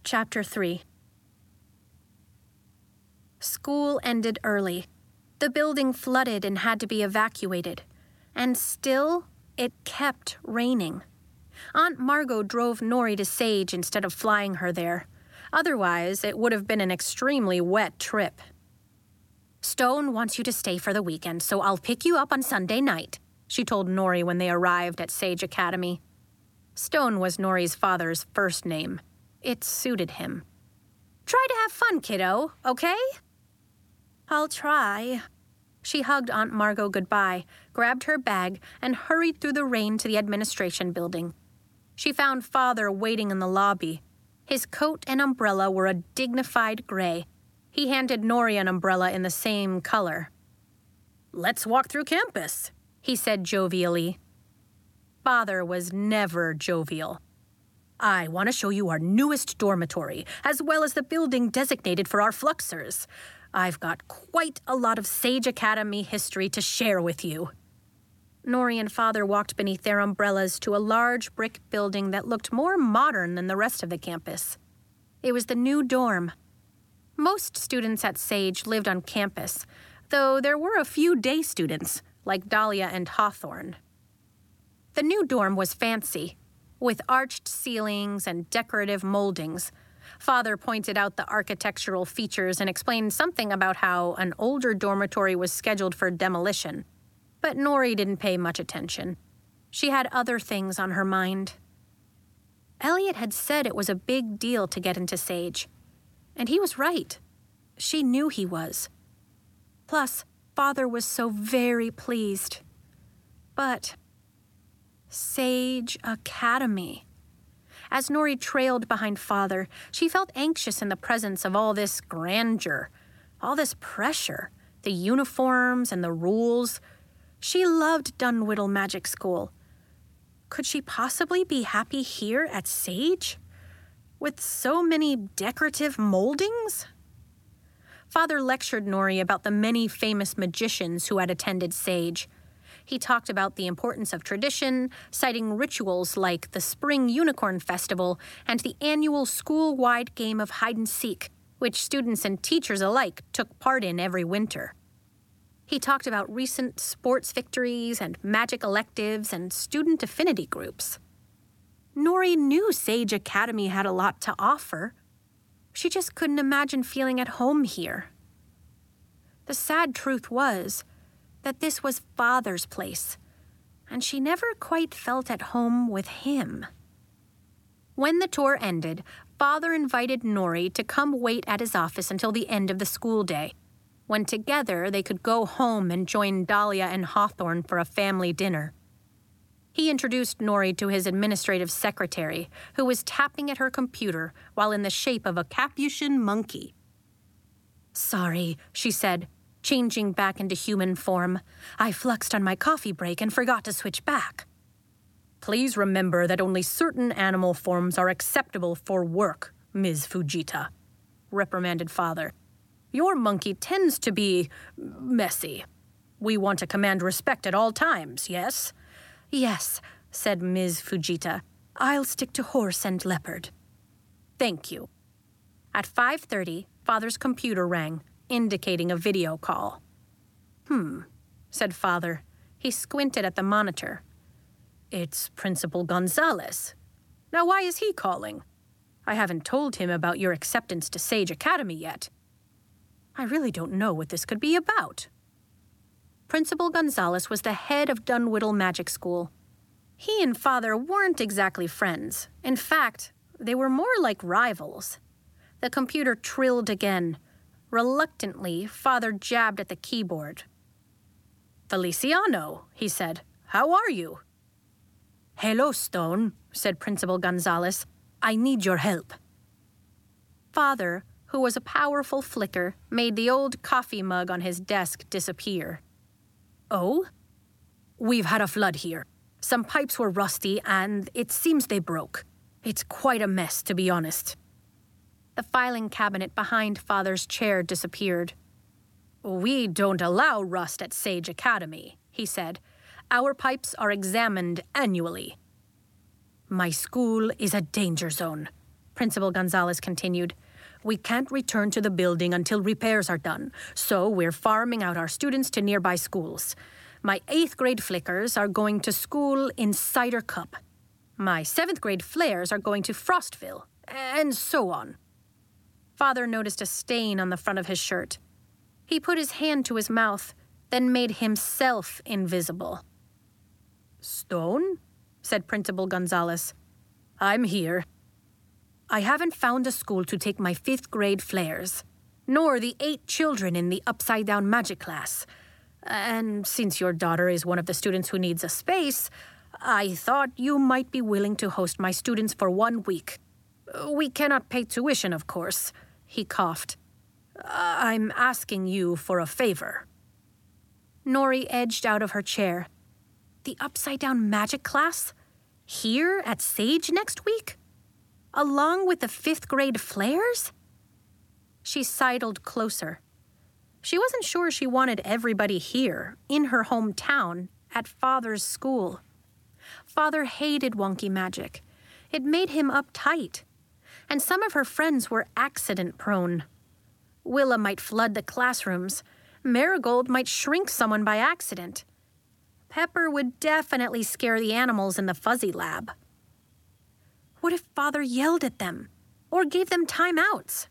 Chapter 3. School ended early. The building flooded and had to be evacuated. And still, it kept raining. Aunt Margot drove Nori to Sage instead of flying her there. Otherwise, it would have been an extremely wet trip. "Stone wants you to stay for the weekend, so I'll pick you up on Sunday night," she told Nori when they arrived at Sage Academy. Stone was Nori's father's first name. It suited him. "Try to have fun, kiddo, okay?" "I'll try." She hugged Aunt Margot goodbye, grabbed her bag, and hurried through the rain to the administration building. She found Father waiting in the lobby. His coat and umbrella were a dignified gray. He handed Nori an umbrella in the same color. "Let's walk through campus," he said jovially. Father was never jovial. "I want to show you our newest dormitory, as well as the building designated for our Fluxers. I've got quite a lot of Sage Academy history to share with you." Nori and Father walked beneath their umbrellas to a large brick building that looked more modern than the rest of the campus. It was the new dorm. Most students at Sage lived on campus, though there were a few day students, like Dahlia and Hawthorne. The new dorm was fancy, with arched ceilings and decorative moldings. Father pointed out the architectural features and explained something about how an older dormitory was scheduled for demolition. But Nori didn't pay much attention. She had other things on her mind. Elliot had said it was a big deal to get into Sage. And he was right. She knew he was. Plus, Father was so very pleased. But Sage Academy. As Nori trailed behind Father, she felt anxious in the presence of all this grandeur, all this pressure, the uniforms and the rules. She loved Dunwhiddle Magic School. Could she possibly be happy here at Sage? With so many decorative moldings? Father lectured Nori about the many famous magicians who had attended Sage. He talked about the importance of tradition, citing rituals like the Spring Unicorn Festival and the annual school-wide game of hide-and-seek, which students and teachers alike took part in every winter. He talked about recent sports victories and magic electives and student affinity groups. Nori knew Sage Academy had a lot to offer. She just couldn't imagine feeling at home here. The sad truth was that this was Father's place, and she never quite felt at home with him. When the tour ended, Father invited Nori to come wait at his office until the end of the school day, when together they could go home and join Dahlia and Hawthorne for a family dinner. He introduced Nori to his administrative secretary, who was tapping at her computer while in the shape of a Capuchin monkey. "Sorry," she said, changing back into human form. "I fluxed on my coffee break and forgot to switch back." "Please remember that only certain animal forms are acceptable for work, Ms. Fujita," reprimanded Father. "Your monkey tends to be messy. We want to command respect at all times, yes?" "Yes," said Ms. Fujita. "I'll stick to horse and leopard." "Thank you." At 5:30, Father's computer rang, indicating a video call. Said Father. He squinted at the monitor. "It's Principal Gonzalez. Now why is he calling? I haven't told him about your acceptance to Sage Academy yet. I really don't know what this could be about." Principal Gonzalez was the head of Dunwhiddle Magic School. He and Father weren't exactly friends. In fact, they were more like rivals. The computer trilled again. Reluctantly, Father jabbed at the keyboard. "Feliciano," he said. "How are you?" "Hello, Stone," said Principal Gonzalez. "I need your help." Father, who was a powerful flicker, made the old coffee mug on his desk disappear. "Oh?" "We've had a flood here. Some pipes were rusty, and it seems they broke. It's quite a mess, to be honest." The filing cabinet behind Father's chair disappeared. "We don't allow rust at Sage Academy," he said. "Our pipes are examined annually." "My school is a danger zone," Principal Gonzalez continued. We can't return to the building until repairs are done, so we're farming out our students to nearby schools. My 8th grade flickers are going to school in Cider Cup. My 7th grade flares are going to Frostville, and so on. Father noticed a stain on the front of his shirt. He put his hand to his mouth, then made himself invisible. Stone? Said Principal Gonzalez. I'm here. I haven't found a school to take my 5th grade flares, nor the 8 children in the upside-down magic class. And since your daughter is one of the students who needs a space, I thought you might be willing to host my students for 1 week. We cannot pay tuition, of course, he coughed. I'm asking you for a favor. Nori edged out of her chair. The upside-down magic class? Here at Sage next week? Along with the 5th grade flares? She sidled closer. She wasn't sure she wanted everybody here, in her hometown, at Father's school. Father hated wonky magic. It made him uptight. And some of her friends were accident-prone. Willa might flood the classrooms. Marigold might shrink someone by accident. Pepper would definitely scare the animals in the fuzzy lab. What if Father yelled at them, or gave them timeouts?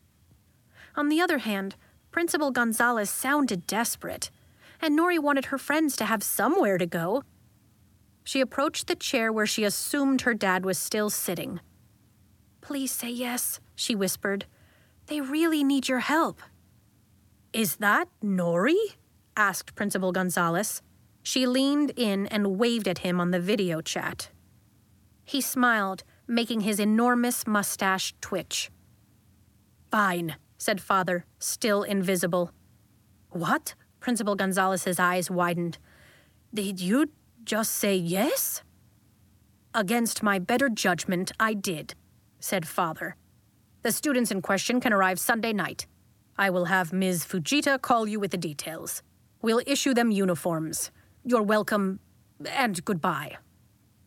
On the other hand, Principal Gonzalez sounded desperate, and Nori wanted her friends to have somewhere to go. She approached the chair where she assumed her dad was still sitting. Please say yes, she whispered. They really need your help. Is that Nori? Asked Principal Gonzalez. She leaned in and waved at him on the video chat. He smiled, making his enormous mustache twitch. Fine, said Father, still invisible. What? Principal Gonzalez's eyes widened. Did you just say yes? Against my better judgment, I did, said Father. The students in question can arrive Sunday night. I will have Ms. Fujita call you with the details. We'll issue them uniforms. You're welcome, and goodbye.